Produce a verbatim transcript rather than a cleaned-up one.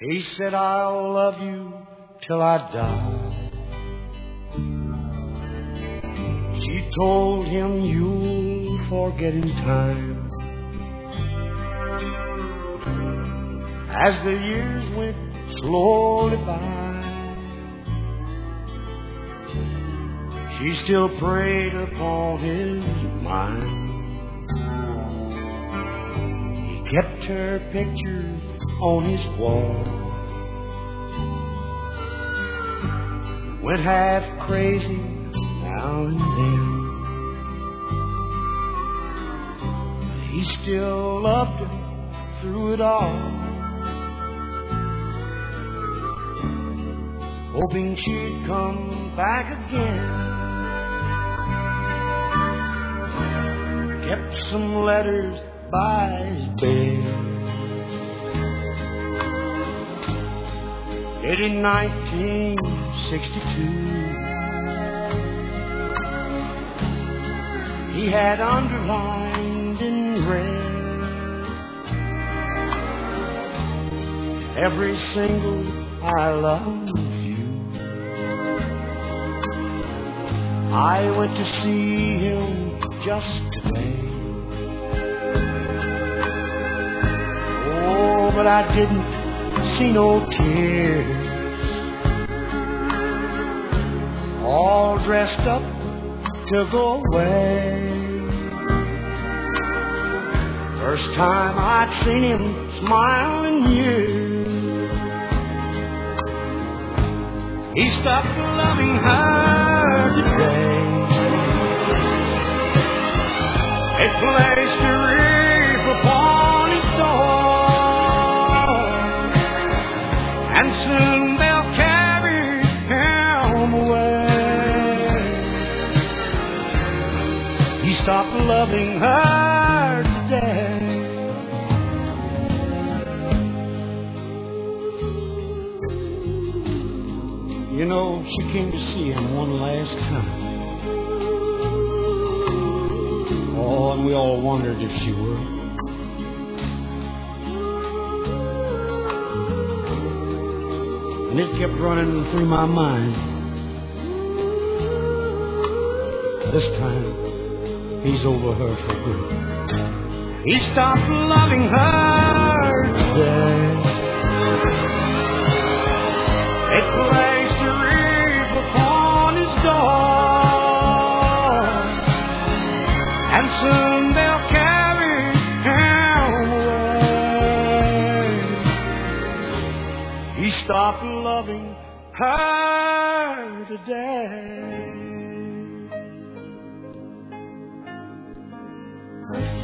He said, I'll love you till I die. She told him, you'll forget in time. As the years went slowly by, she still preyed upon his mind. He kept her picture on his wall, went half crazy now and then. He still loved her through it all, hoping she'd come back again. Kept some letters by his bed, dated in nineteen sixty-two. He had underlined in red every single I love you. I went to see him just today. Oh, but I didn't see no tears. All dressed up to go away. First time I'd seen him smile in years. He stopped loving her today. A place to reap upon his door, and soon they'll carry him away. He stopped loving her today. You know, she came to see him one last time. Oh, and we all wondered if she would. And it kept running through my mind. This time, he's over her for good. He stopped loving her today. A place to reap upon his door, and soon they'll carry him away. He stopped loving her today.